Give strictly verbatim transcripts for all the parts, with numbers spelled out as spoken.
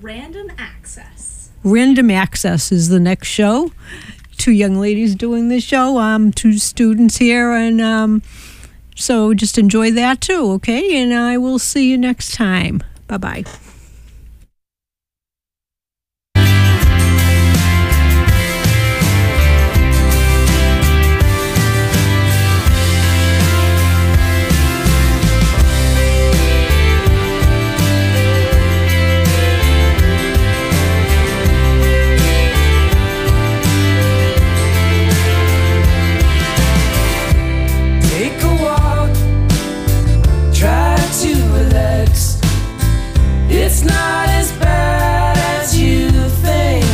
Random Access. Random Access is the next show. Two young ladies doing the show. Um, two students here, and um, so just enjoy that too, okay? And I will see you next time. Bye-bye. It's not as bad as you think.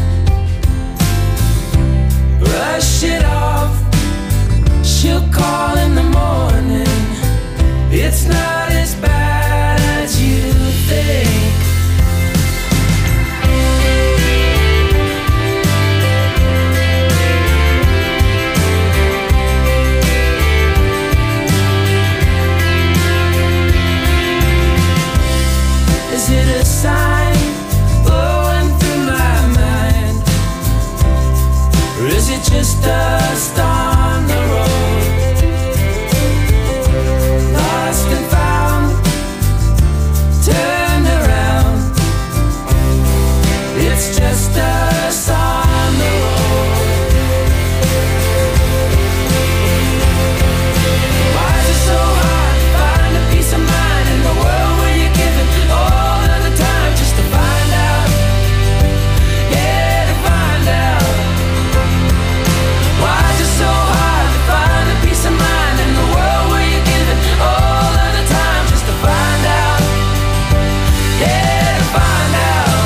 Brush it off. She'll call in the morning. It's not as bad as you think. Is it a sign blowing through my mind? Or is it just dust on the road? Lost and found, turned around. It's just us on the road. Why is it so hard to find a peace of mind in the world where you're giving all of the time just to find out? Yeah, to find out. Why is it so hard to find a peace of mind in the world where you're giving all of the time just to find out? Yeah, to find out.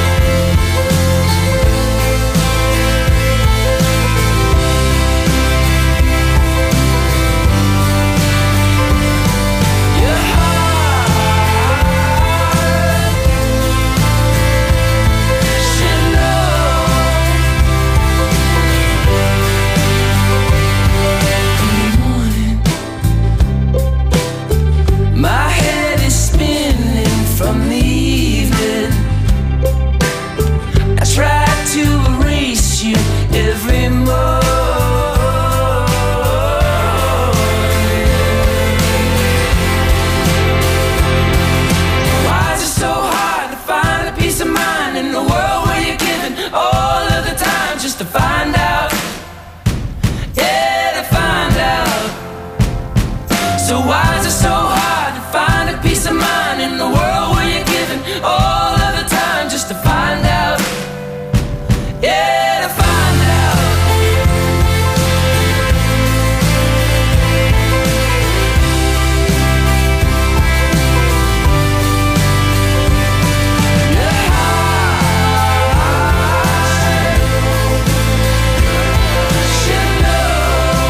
Your heart should know. My head is spinning from the evening. I try to erase you every morning. Why is it so hard to find a peace of mind in the world where you're giving all of the time just to find out? Yeah, to find out. So why is it so hard to find a peace of mind in the world where you're giving all of the time just to find out? Yeah, to find out. Your heart should know.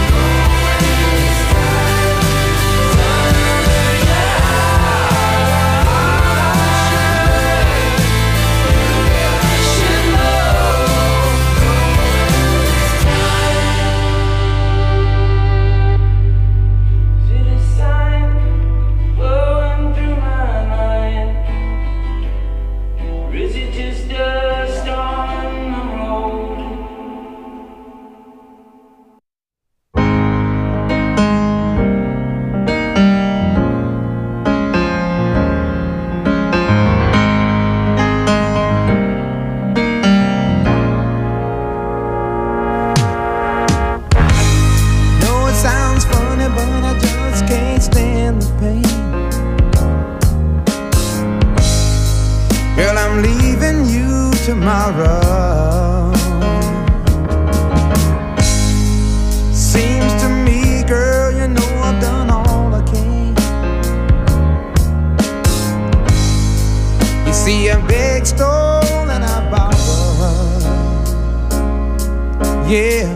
tomorrow. Seems to me, girl, you know I've done all I can. You see, I beg, stole, and I borrowed. Yeah,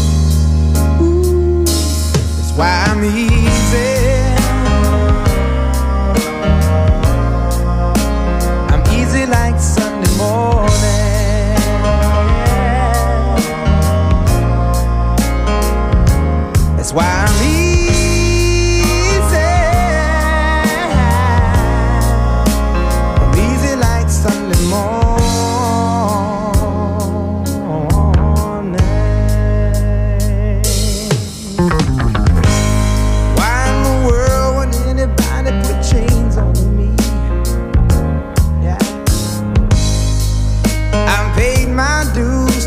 ooh, that's why I'm easy. I'm easy like Sunday morning. That's why I'm easy. I'm easy like Sunday morning.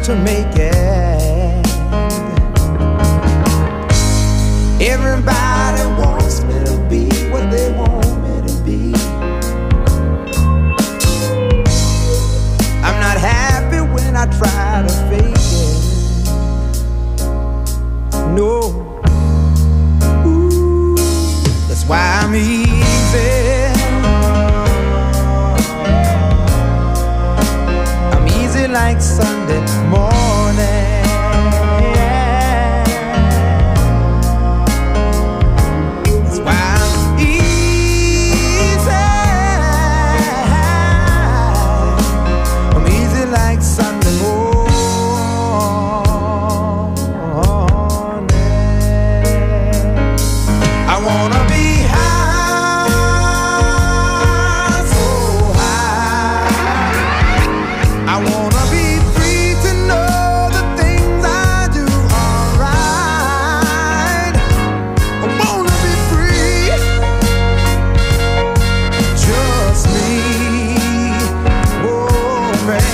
to make it. Everybody wants me to be what they want me to be. I'm not happy when I try to fake it. No. Ooh, that's why I'm easy. I'm easy like Sunday morning. That's why I'm easy. I'm easy like Sunday morning. I wanna be high, so high. I wanna be free to know the things I do are right. I wanna be free, just me. Oh, man.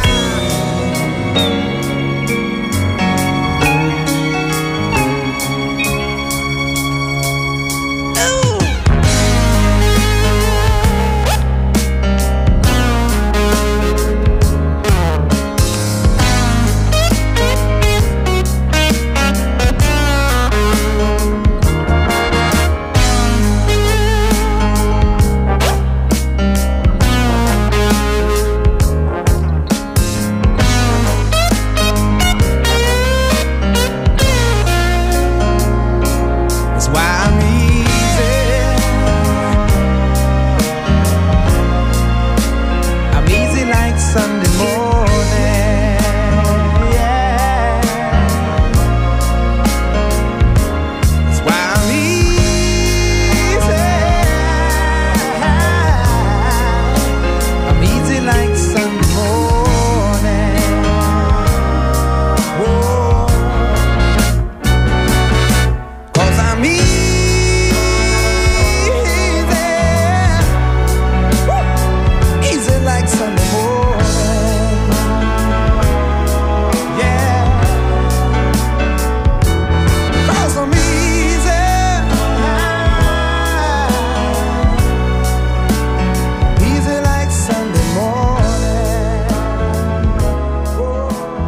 That's why I'm easy. I'm easy like Sunday morning. Yeah. That's why I'm easy. I'm easy like Sunday morning. Whoa. 'Cause I'm easy. Woo. Easy like Sunday morning. Yeah. 'Cause I'm easy. Easy like Sunday morning. Whoa.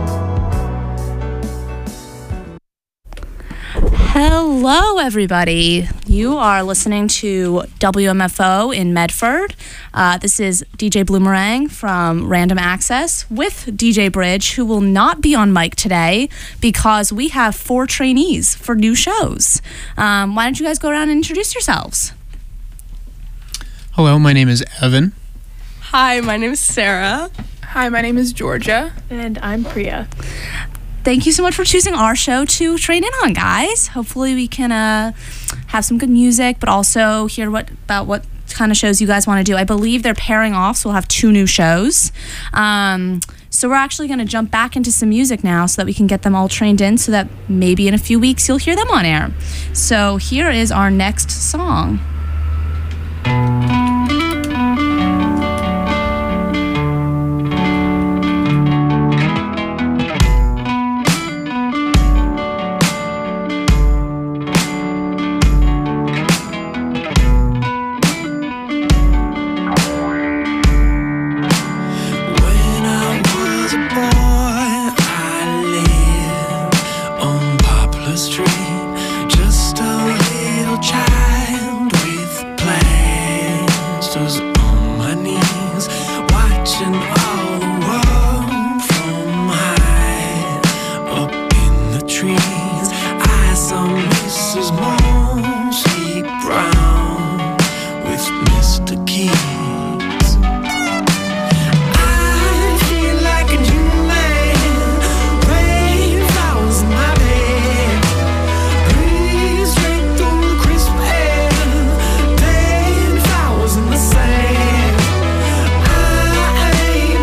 Hello, everybody. You are listening to W M F O in Medford. Uh, this is D J Bloomerang from Random Access with D J Bridge, who will not be on mic today because we have four trainees for new shows. Um, why don't you guys go around and introduce yourselves? Hello, my name is Evan. Hi, my name is Sarah. Hi, my name is Georgia. And I'm Priya. Thank you so much for choosing our show to train in on, guys. Hopefully we can uh, have some good music, but also hear what about what kind of shows you guys want to do. I believe they're pairing off, so we'll have two new shows. Um, so we're actually going to jump back into some music now so that we can get them all trained in so that maybe in a few weeks you'll hear them on air. So here is our next song. When I was a boy, I lived on Poplar Street, just a little child with plasters on my knees, watching all the world from high up in the trees. I saw Missus Mosley Brown with Mister Keys. I feel like a new man. Rain falls in my bed. Breeze straight through the crisp air. Dead flowers in the sand. I ain't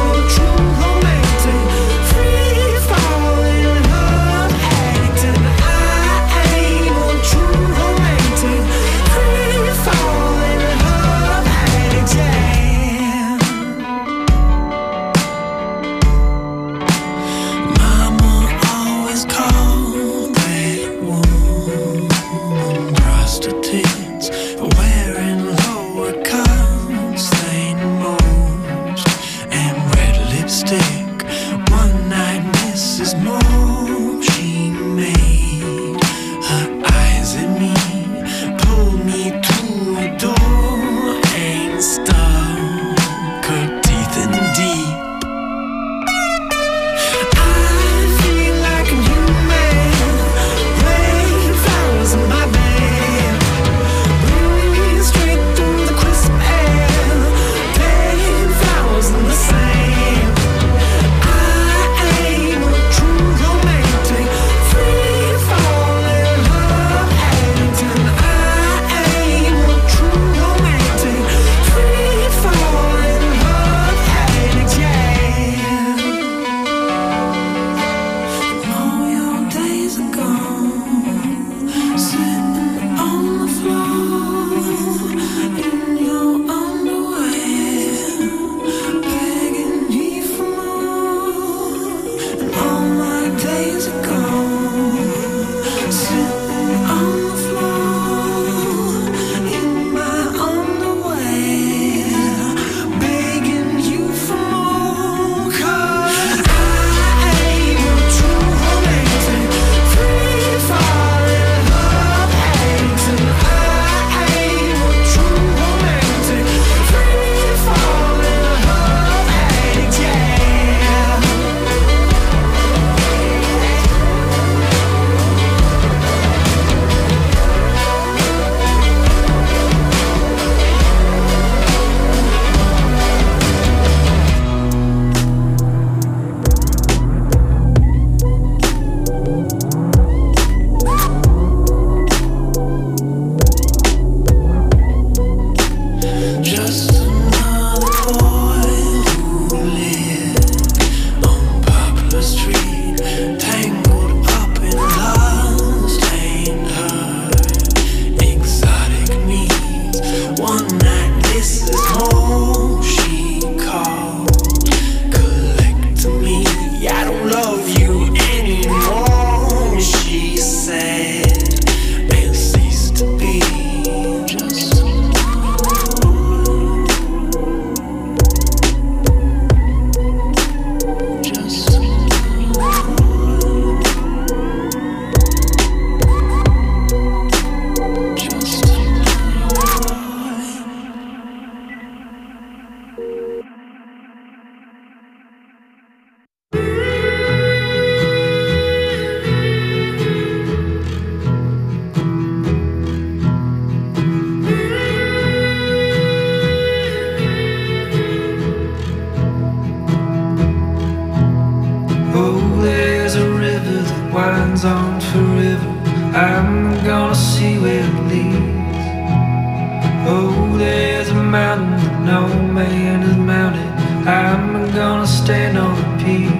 I'm gonna see where it leads. Oh, there's a mountain that no man has mounted. I'm gonna stand on the peak.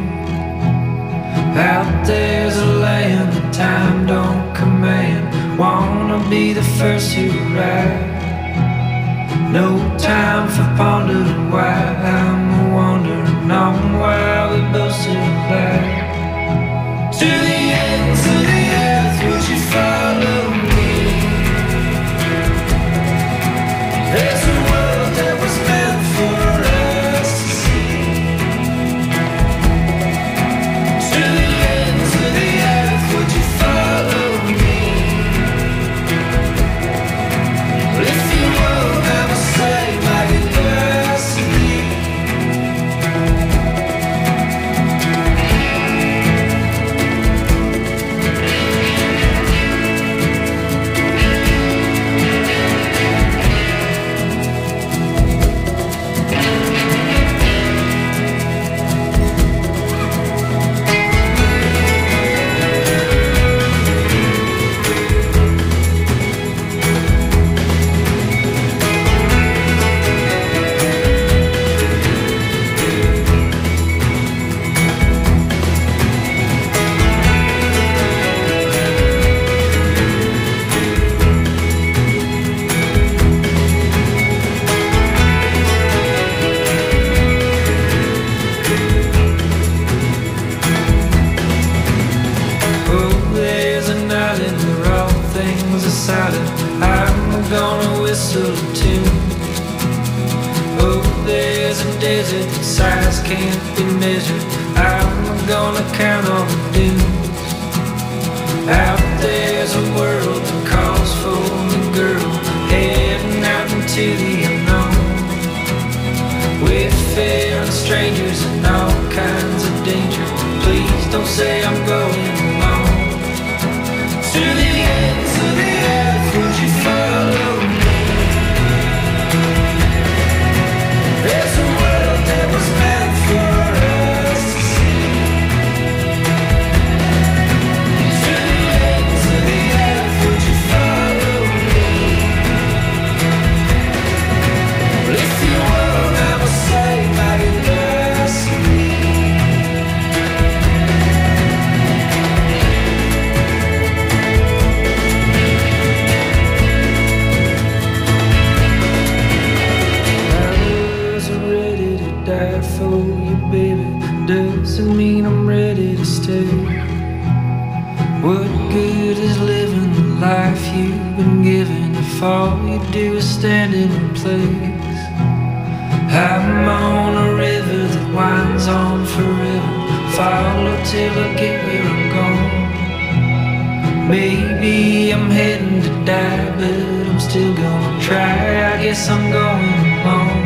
Out there's a land that time don't command. Wanna be the first to arrive. No time for pondering why. I'm wondering on why we both still alive. To the ends of the earth, would you follow me? There's a world that was meant for us to see. To the ends of the earth, would you follow me? If you won't, I will say my university. I'm gonna whistle a tune. Oh, there's a desert that size can't be measured. I'm gonna count all the dunes. Out there's a world that calls for me, girl, heading out into the unknown. Wayfaring strangers and all kinds of danger. Please don't say I'm going alone. To the ends of the earth, would you follow me? There's a world that was meant for us to see. To the ends of the earth, would you follow me? If you won't, I will say my university. Die for you, baby. Doesn't mean I'm ready to stay. What good is living the life you've been given if all you do is stand in place? I'm on a river that winds on forever. Follow till I get where I'm going. Maybe I'm heading to die, but I'm still gonna try. I guess I'm going home.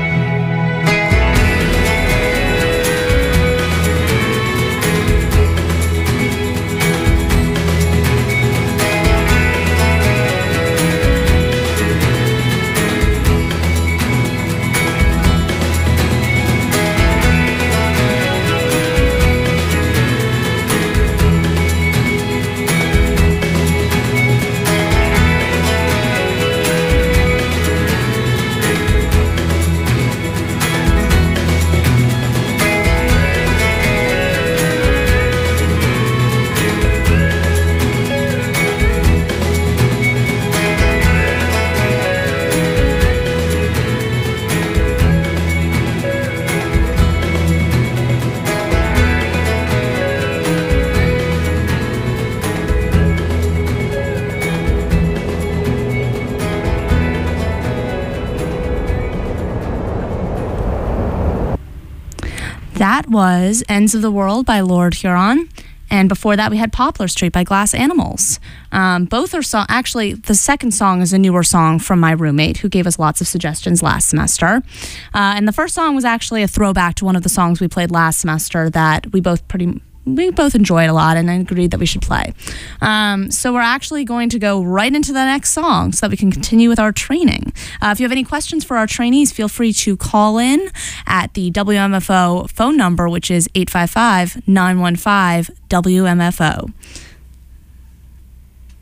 That was Ends of the World by Lord Huron. And before that, we had Poplar Street by Glass Animals. Um, both are song. Actually, the second song is a newer song from my roommate who gave us lots of suggestions last semester. Uh, and the first song was actually a throwback to one of the songs we played last semester that we both pretty we both enjoyed a lot and agreed that we should play. Um, so we're actually going to go right into the next song so that we can continue with our training. Uh, if you have any questions for our trainees, feel free to call in at the W M F O phone number, which is eight five five, nine one five, W M F O.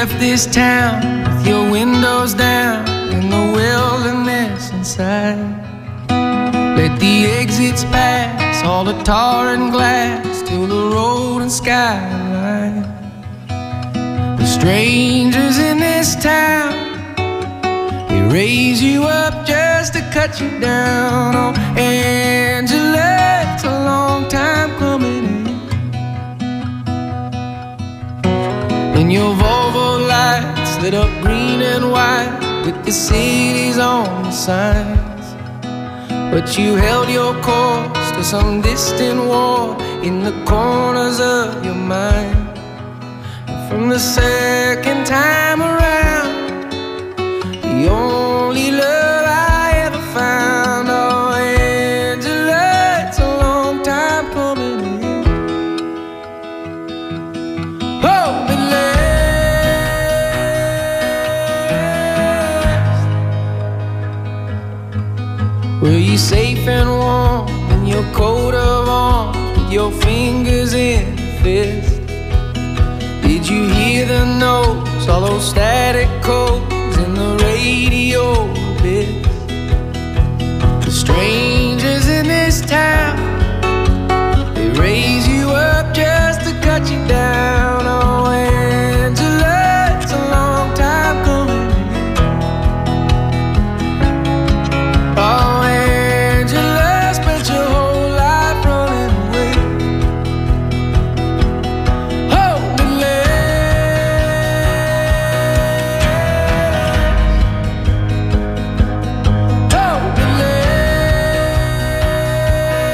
left this town with your windows down in the wilderness inside. Let the exits pass, all the tar and glass, till the road and skyline. The strangers in this town, they raise you up just to cut you down. Oh, Angela, it's a long time coming in. And your Volvo lights lit up green and white with the cities on the signs. But you held your course to some distant war in the corners of your mind. And from the second time around, the only love I ever found. Oh, Angela, it's a long time coming in. Oh, at last. Were you safe and warm in your coat of arms with your fingers in a fist? Did you hear the notes, all those static codes in the radio bits? The strangers in this town, they raise you up just to cut you down. Oh, Angela, it's a long time coming. Oh, Angela, spent your whole life running away. Oh, the last. Oh, the last.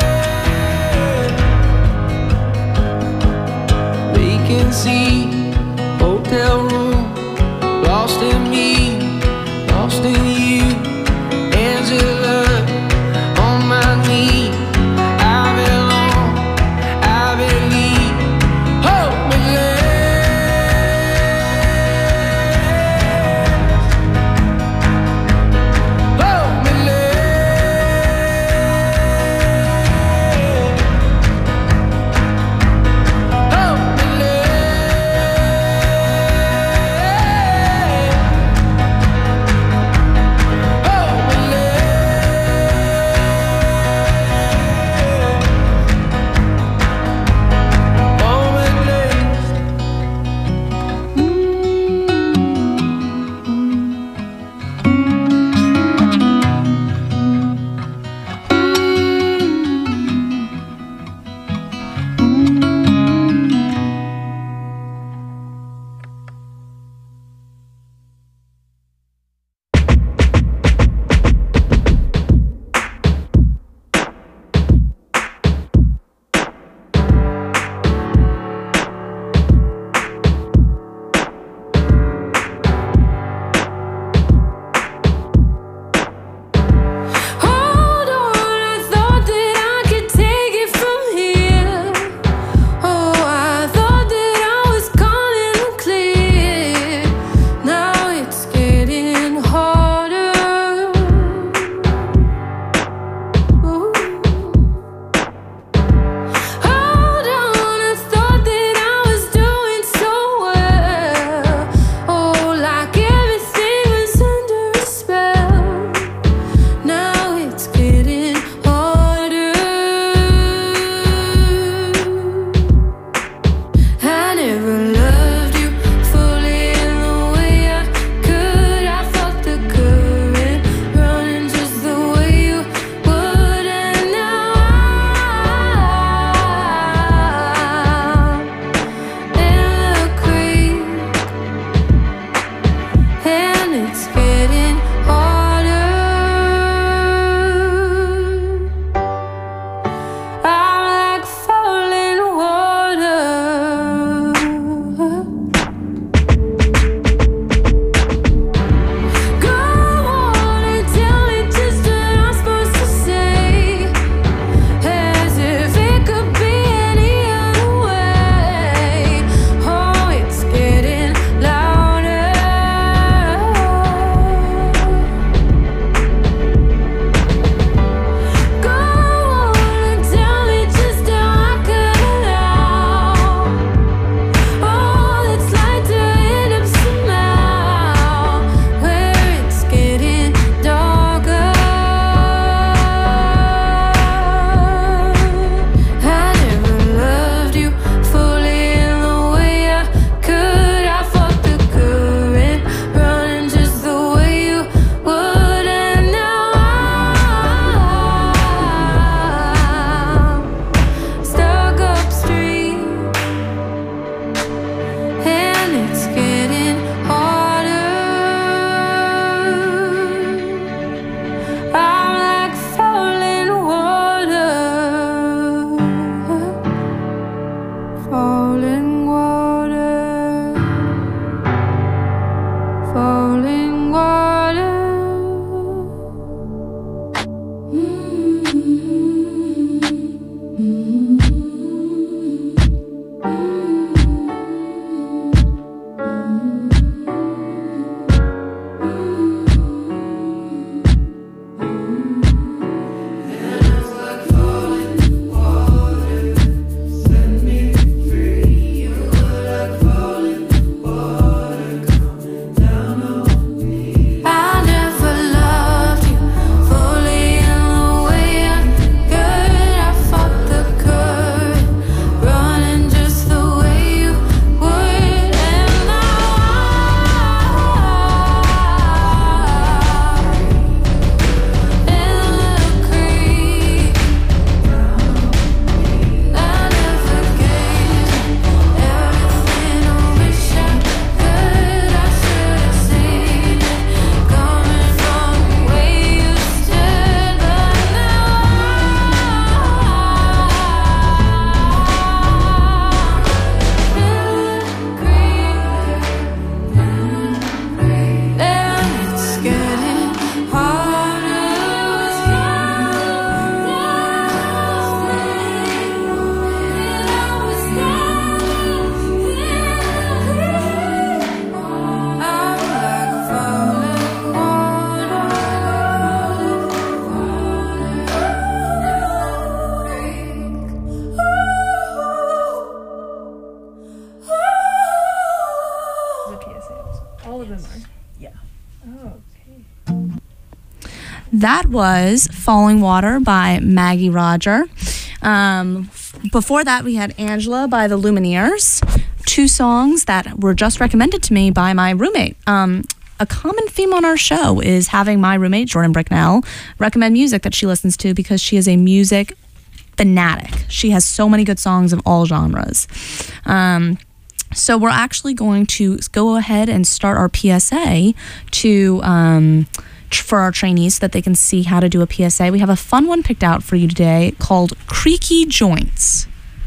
That was Falling Water by Maggie Roger. Um, before that, we had Angela by the Lumineers. Two songs that were just recommended to me by my roommate. Um, a common theme on our show is having my roommate, Jordan Bricknell, recommend music that she listens to because she is a music fanatic. She has so many good songs of all genres. Um, so we're actually going to go ahead and start our P S A to um, tr- for our trainees so that they can see how to do a P S A. We have a fun one picked out for you today called Creaky Joints.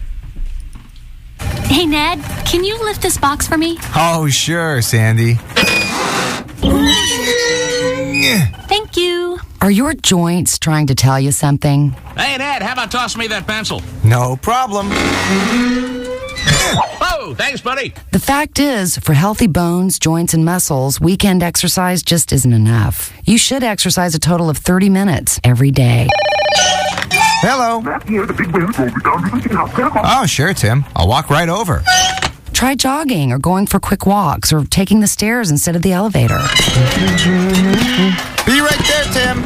Hey, Ned, can you lift this box for me? Oh, sure, Sandy. Thank you. Are your joints trying to tell you something? Hey, Ned, how about tossing me that pencil? No problem. Oh, thanks, buddy. The fact is, for healthy bones, joints, and muscles, weekend exercise just isn't enough. You should exercise a total of thirty minutes every day. Hello. Oh, sure, Tim. I'll walk right over. Try jogging or going for quick walks or taking the stairs instead of the elevator. Be right there, Tim.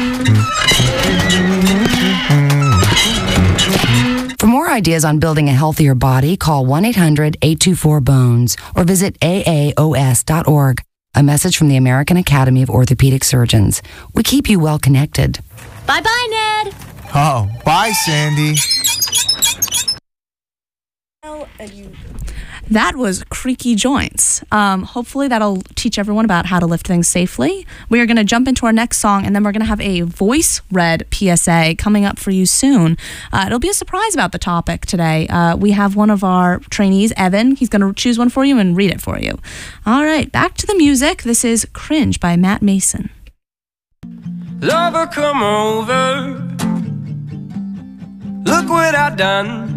For more ideas on building a healthier body, call one eight hundred eight two four bones or visit A A O S dot org. A message from the American Academy of Orthopedic Surgeons. We keep you well connected. Bye-bye, Ned. Oh, bye, Sandy. That was Creaky Joints. Um, hopefully that'll teach everyone about how to lift things safely. We are going to jump into our next song, and then we're going to have a voice-read P S A coming up for you soon. Uh, it'll be a surprise about the topic today. Uh, we have one of our trainees, Evan. He's going to choose one for you and read it for you. All right, back to the music. This is Cringe by Matt Mason. Lover, come over. Look what I've done.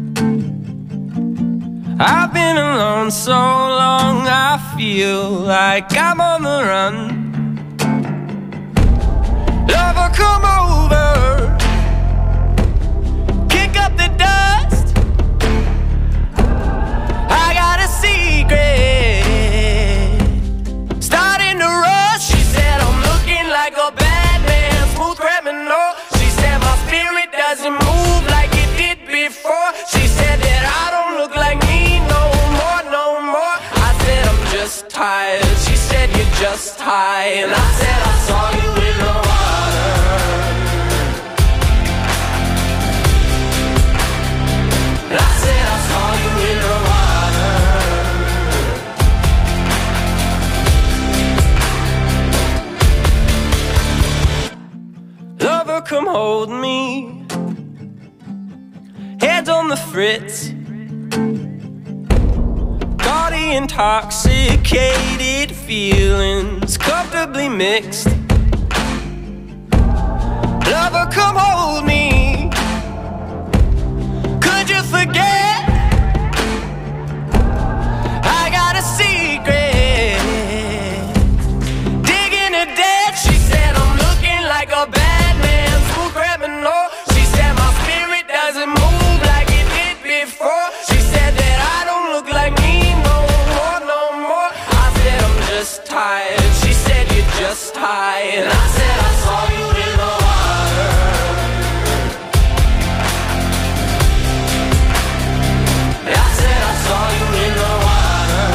I've been alone so long, I feel like I'm on the run. Lover, come over. Kick up the dust. I got a secret, starting to rush. She said I'm looking like a bad man, smooth criminal. She said my spirit doesn't move like it did before. She said that I don't look like me no more, no more. I said I'm just tired. She said you're just high, and I said I saw you in the water. And I said I saw you in the water. Lover, come hold me. Heads on the fritz. Body intoxicated, feelings comfortably mixed. Lover, come hold me. Could you forget? I got a secret, digging a ditch. She said I'm looking like a bad man, smooth criminal. She said my spirit doesn't move like it did before. She said that I don't look like me no more, no more. I said I'm just tired. She said you're just high, and I said I saw you in the water. And I said I saw you in the water.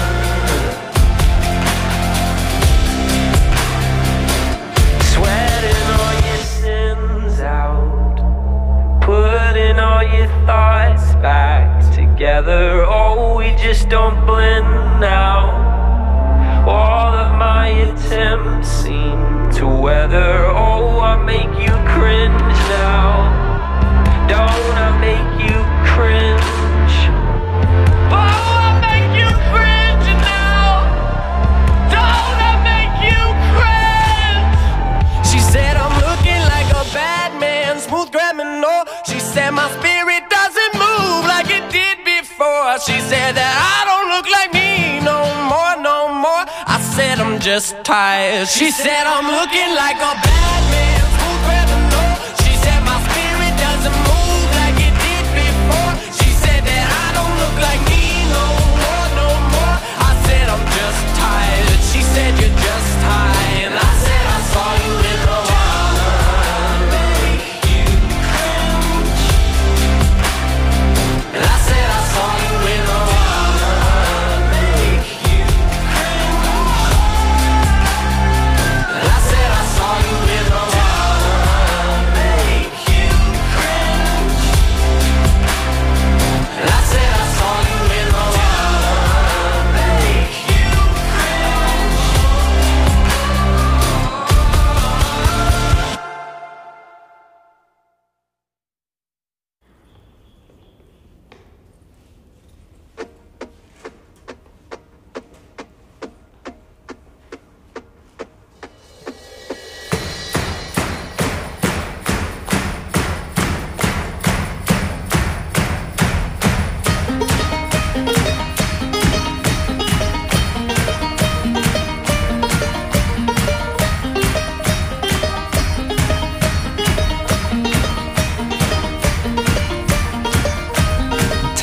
Sweating all your sins out, putting all your thoughts back together. Oh, we just don't blend now. All of my attempts seem to weather. Oh, I make you cringe now. Don't I make you cringe? Oh, I make you cringe now. Don't I make you cringe? She said I'm looking like a bad man, smooth criminal. She said my spirit doesn't move like it did before. She said that I don't look like me no more, no more. I said I'm just tired. She said I'm looking like a bad man, smooth criminal. She said my spirit doesn't move like it did before. She said that I don't look like me no more, no more. I said I'm just tired. She said you're just high, and I said I saw you in the water.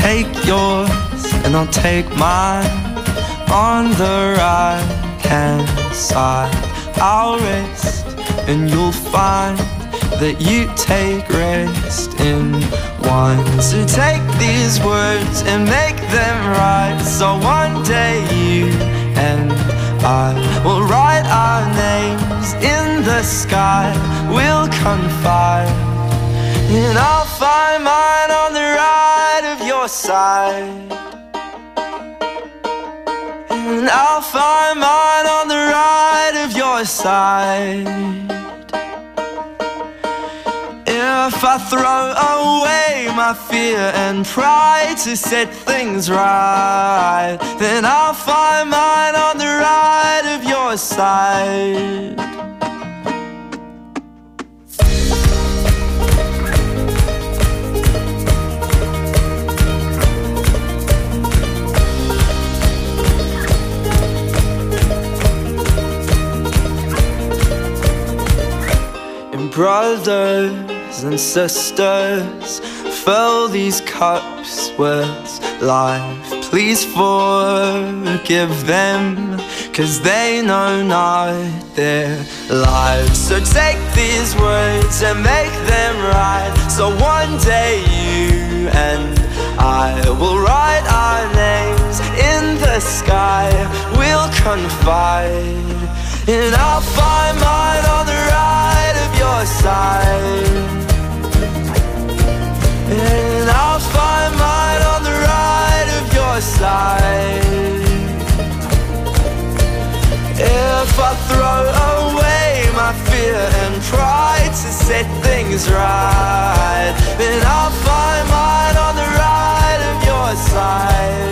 take yours and I'll take mine. On the right hand side I'll rest, and you'll find that you take rest in one. So take these words and make them right, so one day you and I will write our names in the sky. We'll confide, and I'll find mine on the right of your side, and I'll find mine on the right of your side. If I throw away my fear and pride to set things right, then I'll find mine on the right of your side. And brothers and sisters, fill these cups with life. Please forgive them, 'cause they know not their lives. So take these words and make them right, so one day you and I will write our names in the sky. We'll confide, and I'll find mine on the right of your side, and I'll find mine on the right of your side. If I throw away my fear and pride to set things right, then I'll find mine on the right of your side.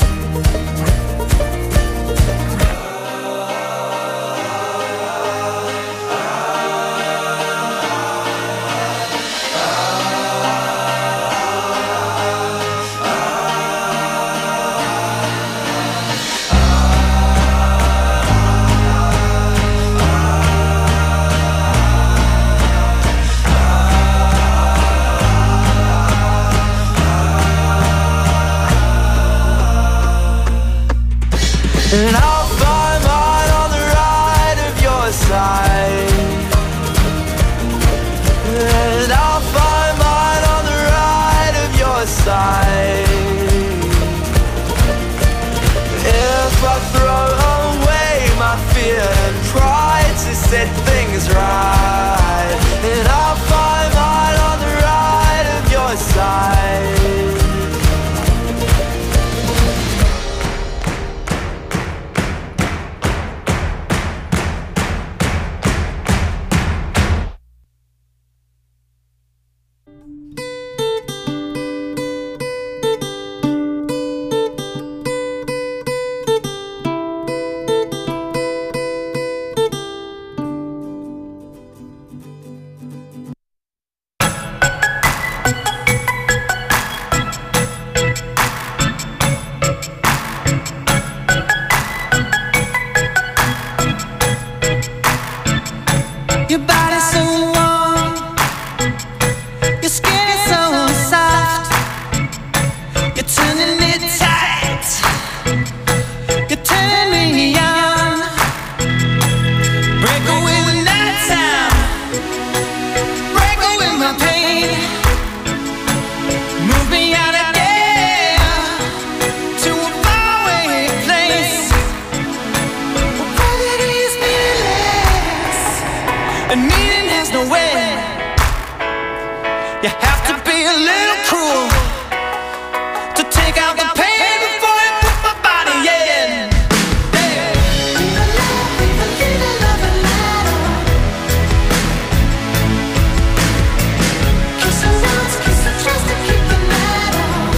And I'll find mine on the right of your side, and I'll find mine on the right of your side. If I throw away my fear and pride to set things right, then I'll find mine on the right of your side. Your body's so warm, your skin is so soft, you're turning it tight, you're turning me on. Break away the nighttime, break away my pain, move me out of there to a faraway place where gravity is meaningless and meaning has no end. You have to be a little cruel to take out the pain before you put my body in. Yeah. Kiss the roots, kiss the trust to keep the night on.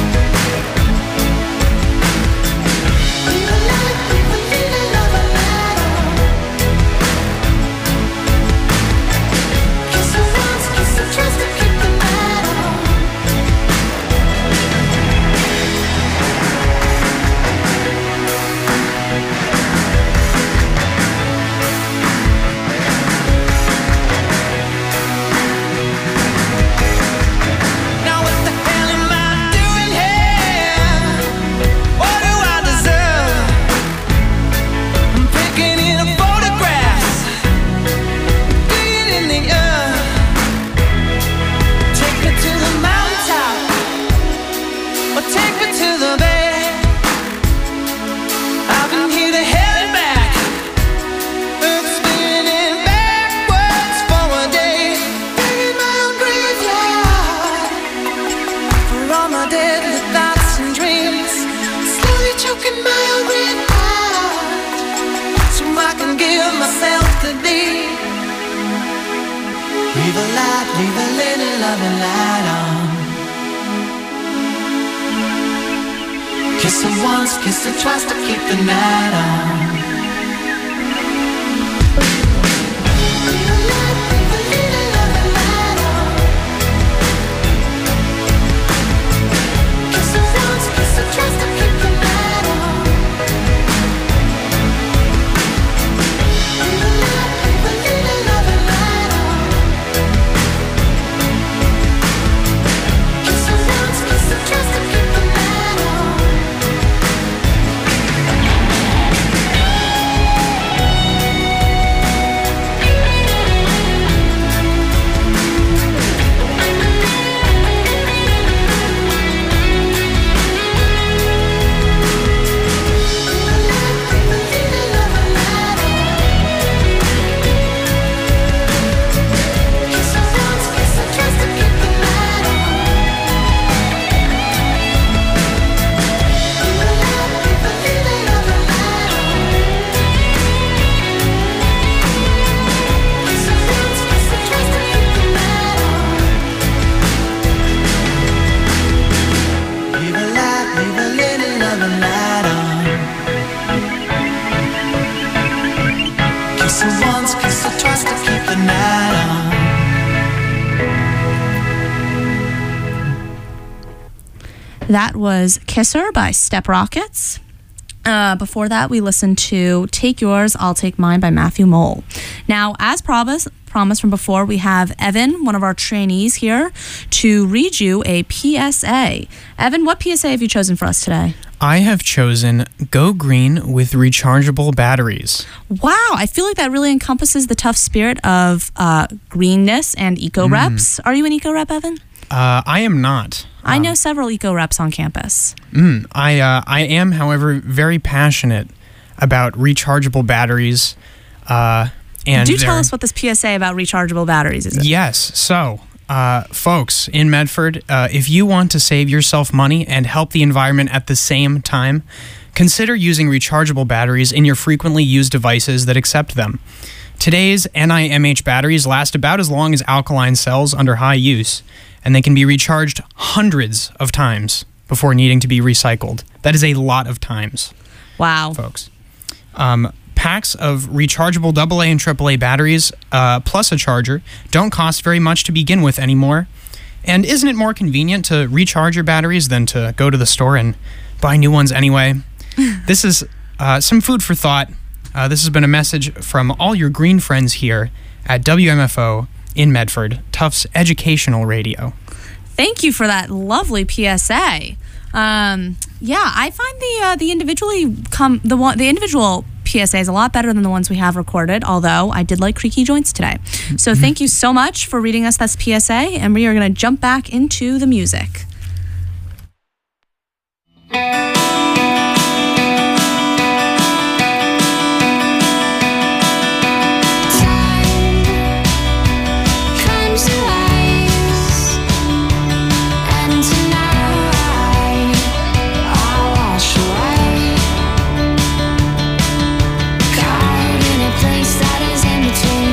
Leave a light, leave a feeling of a night on. Kiss the roots, kiss the trust to keep the night on. light, leave a little loving light on. Kiss her once, kiss her twice to keep the night on. Leave a light, leave a little loving light on. Kiss her once, kiss her twice to keep the night on. Leave a light, leave a little loving light on. Kiss her once, kiss her twice to keep the night on. That was Kisser by Step Rockets. Uh, before that, we listened to Take Yours, I'll Take Mine by Matthew Mole. Now, as promised, promised from before, we have Evan, one of our trainees here, to read you a P S A. Evan, what P S A have you chosen for us today? I have chosen Go Green with rechargeable batteries. Wow, I feel like that really encompasses the tough spirit of uh, greenness and eco-reps. Mm. Are you an eco-rep, Evan? Uh, I am not. I know several eco-reps on campus. Mm, I uh, I am, however, very passionate about rechargeable batteries. Uh, and Do tell us what this P S A about rechargeable batteries is. Yes. So, uh, folks in Medford, uh, if you want to save yourself money and help the environment at the same time, consider using rechargeable batteries in your frequently used devices that accept them. Today's N I M H batteries last about as long as alkaline cells under high use, and they can be recharged hundreds of times before needing to be recycled. That is a lot of times. Wow. Folks. Um, packs of rechargeable double A and triple A batteries, uh, plus a charger, don't cost very much to begin with anymore. And isn't it more convenient to recharge your batteries than to go to the store and buy new ones anyway? This is uh, some food for thought. Uh, this has been a message from all your green friends here at W M F O in Medford, Tufts Educational Radio. Thank you for that lovely P S A. Um, yeah, I find the uh, the individually come the one the individual P S As a lot better than the ones we have recorded. Although I did like creaky joints today. So mm-hmm. Thank you so much for reading us this P S A, and we are going to jump back into the music.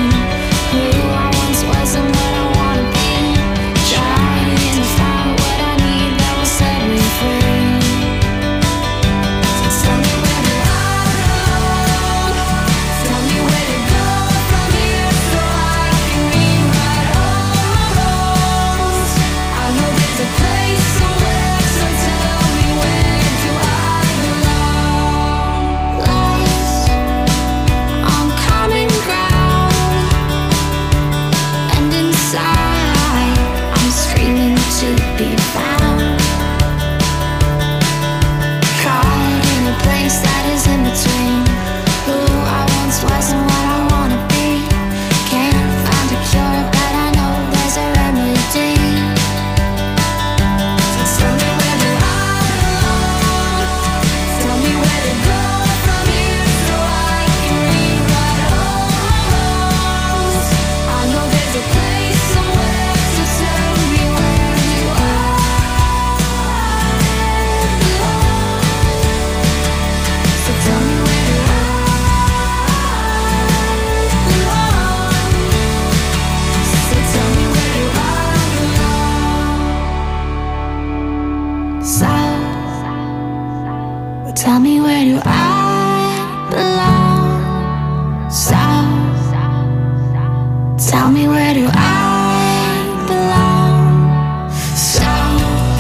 Who I once was and what I wanna be, trying to find what I south. Well, tell me, where do I belong? South. Tell me, where do I belong? South.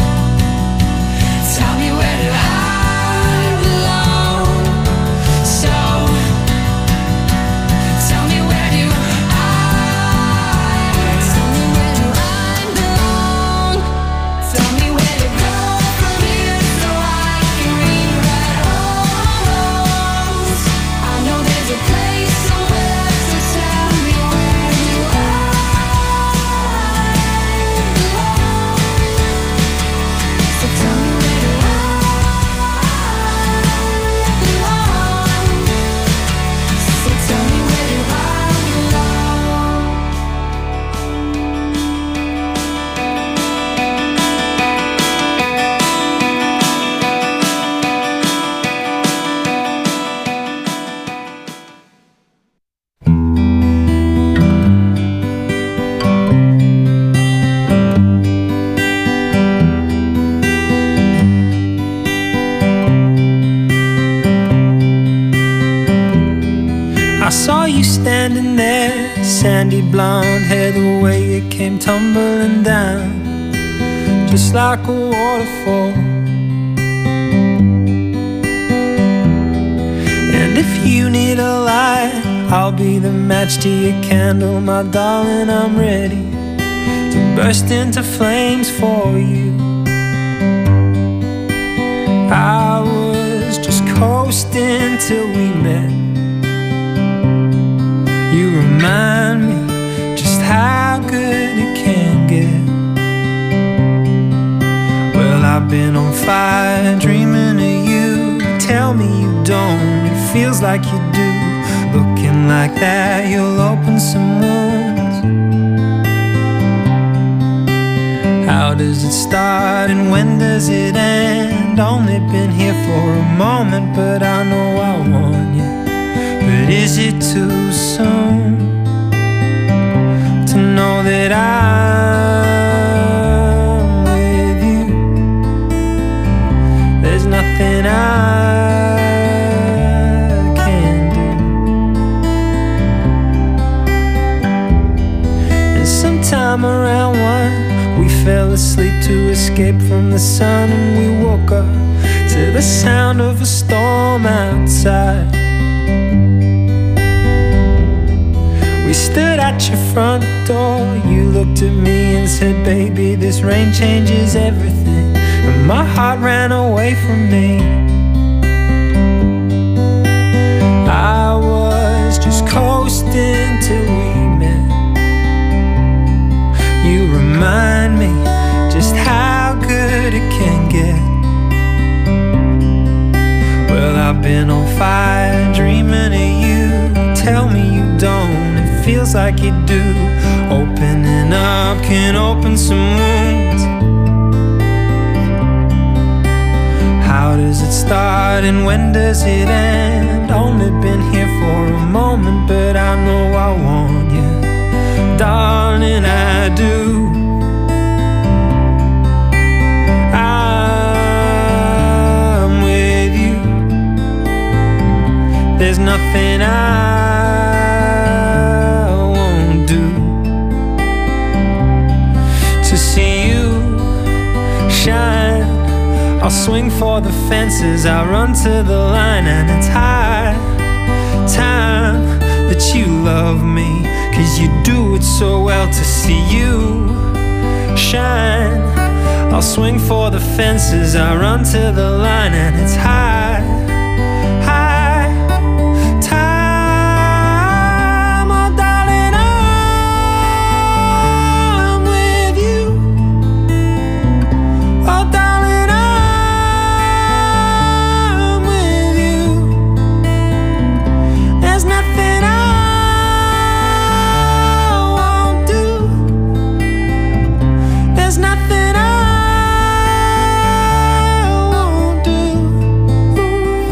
Tell me, where do I belong? South. Tell me, where do I, tell me, where do I belong? Tell me where to go from here so I can rewrite all my wrongs. I know there's a place somewhere, so tell me, where do I belong? So tell me, where do I belong? So tell me, where do I belong? I saw you standing there, sandy blonde hair, the way it came tumbling down, just like a waterfall. And if you need a light, I'll be the match to your candle, my darling, I'm ready to burst into flames for you. I was just coasting till we met. You remind me just how good it can get. Well, I've been on fire dreaming of you. Tell me you don't, it feels like you do. Looking like that, you'll open some wounds. How does it start and when does it end? Only been here for a moment, but I know I want you. But is it too soon to know that I'm with you? There's nothing I can do. And sometime around one, we fell asleep to escape from the sun, and we woke up to the sound of a storm outside. We stood at your front door, you looked at me and said, baby, this rain changes everything. And my heart ran away from me. I was just coasting till we met. You remind me just how good it can get. Well, I've been on fire dreaming of you. Tell me you don't, feels like you do. Opening up can open some wounds. How does it start and when does it end? Only been here for a moment, but I know I want you, darling, I do. I'm with you. There's nothing I shine. I'll swing for the fences, I'll run to the line, and it's high time that you love me, 'cause you do it so well. To see you shine, I'll swing for the fences, I'll run to the line, and it's high, high time. Oh darling, I'm with you. Oh darling, I'm with you. There's nothing I won't do. There's nothing I won't do.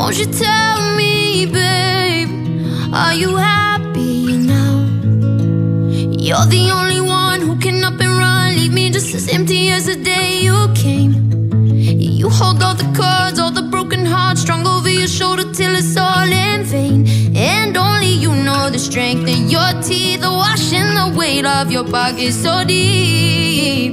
won't you tell me, babe, are you happy now? You're the only one who can up and run, leave me just as empty as the day you came. You hold all the cards, all the broken hearts strung over your shoulder till it's all in vain. And only you know the strength in your teeth are washing the weight of your pockets so deep.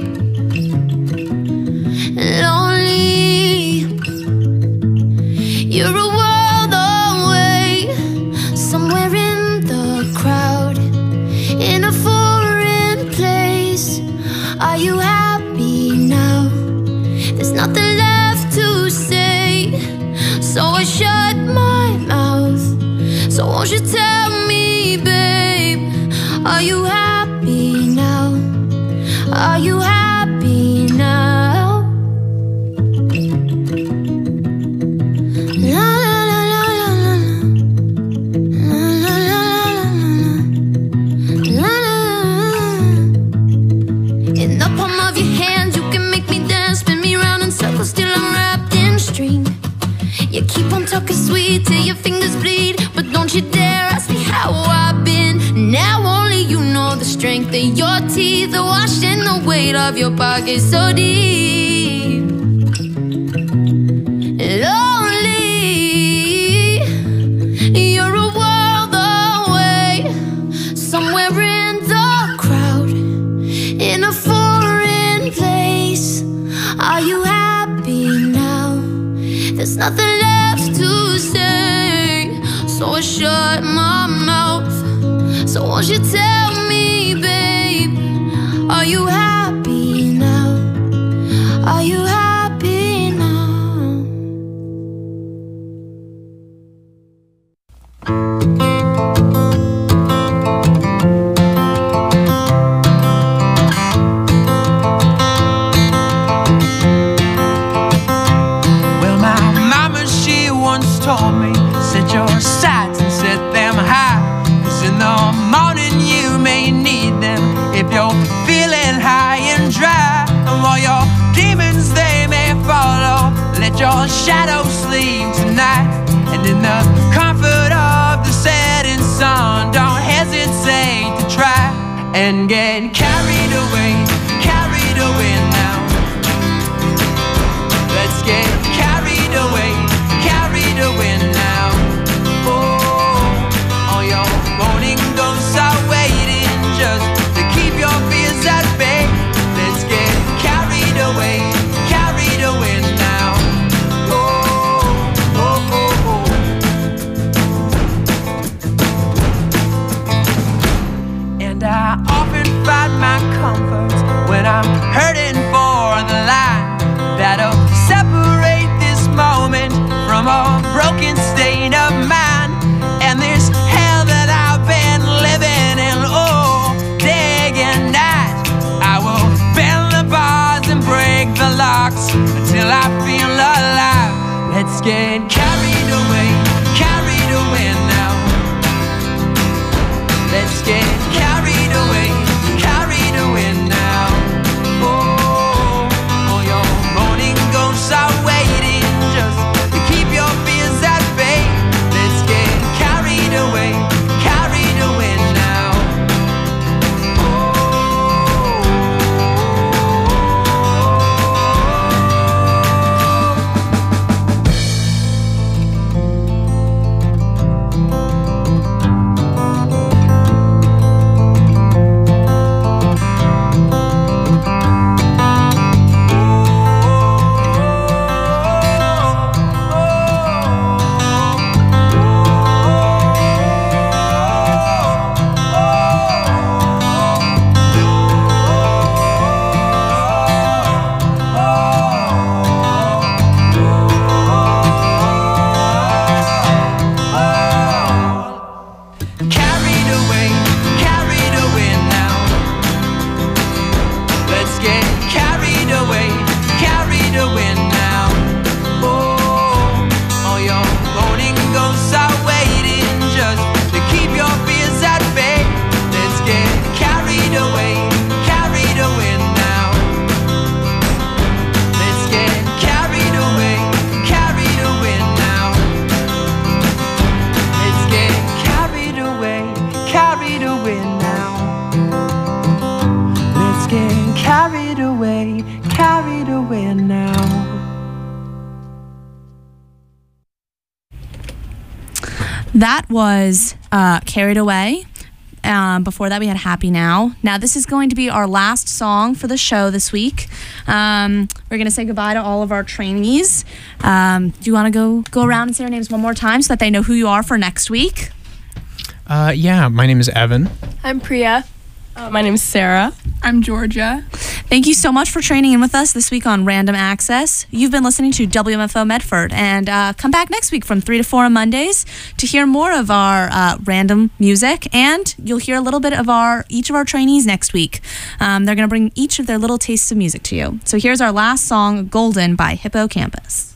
Lonely, you're a world away, somewhere in the crowd, in a foreign place. Are you happy now? There's nothing left to say, so I shut my mouth. So won't you tell me, babe, are you happy now? Are you happy now? La la la la la la la la la la la. In the palm of your hands, you can make me dance, spin me round in circles till I'm wrapped in string. You keep on talking sweet till your fingers bleed, but don't you dare ask me how I've been. Now only you know the strength in your teeth are washing the weight of your pockets so deep. Lonely, you're a world away, somewhere in the crowd, in a foreign place. Are you happy now? There's nothing left to say, so I shut my mouth. So won't you tell me, babe, are you happy now? Are you happy now? Well, my mama, she once told me, set your sights and set them high, 'cause in the morning you may need them if you're feeling high and dry. And while your demons, they may follow, let your shadow sleep tonight. And in the comfort of the setting sun, don't hesitate to try and get carried away, carried away now. Let's get carried away, carried away now. Oh, all your morning ghosts are waiting just to keep your fears at bay. Let's get carried away, carried away now. Oh, oh, oh, oh. And I often find my comfort when I'm hurting for the line that'll separate this moment away, carried away now. That was uh, Carried Away. Um, before that, we had Happy Now. Now, this is going to be our last song for the show this week. Um, we're going to say goodbye to all of our trainees. Um, do you want to go go around and say your names one more time so that they know who you are for next week? Uh, yeah, my name is Evan. I'm Priya. Uh, my name is Sarah. I'm Georgia. Thank you so much for training in with us this week on Random Access. You've been listening to W M F O Medford, and uh, come back next week from three to four on Mondays to hear more of our uh, random music, and you'll hear a little bit of our each of our trainees next week. Um, they're going to bring each of their little tastes of music to you. So here's our last song, Golden by Hippocampus.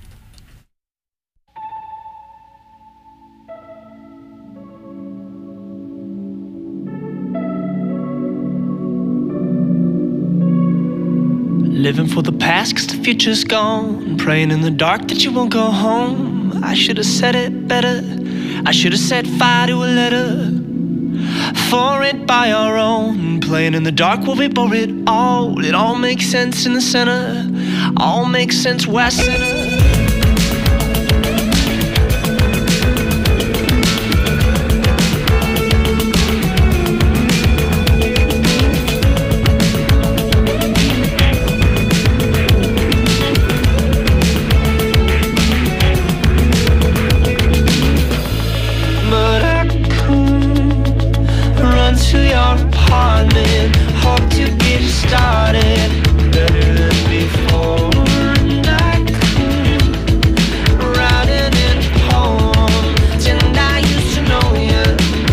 Living for the past cause the future's gone. Praying in the dark that you won't go home. I should have said it better. I should have set fire to a letter. For it by our own. Playing in the dark while we bore it all. It all makes sense in the center. All makes sense where center. Hope to get started better than before. And I could write it in a poem. And I used to know you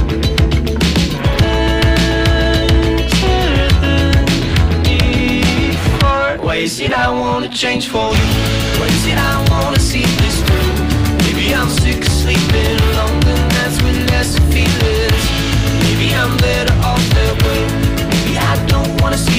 better before. Ways that I wanna change for you. Ways that I wanna see this through. Maybe I'm sick of sleeping alone, and that's with less feelings. Maybe I'm better off that way. Maybe I don't wanna see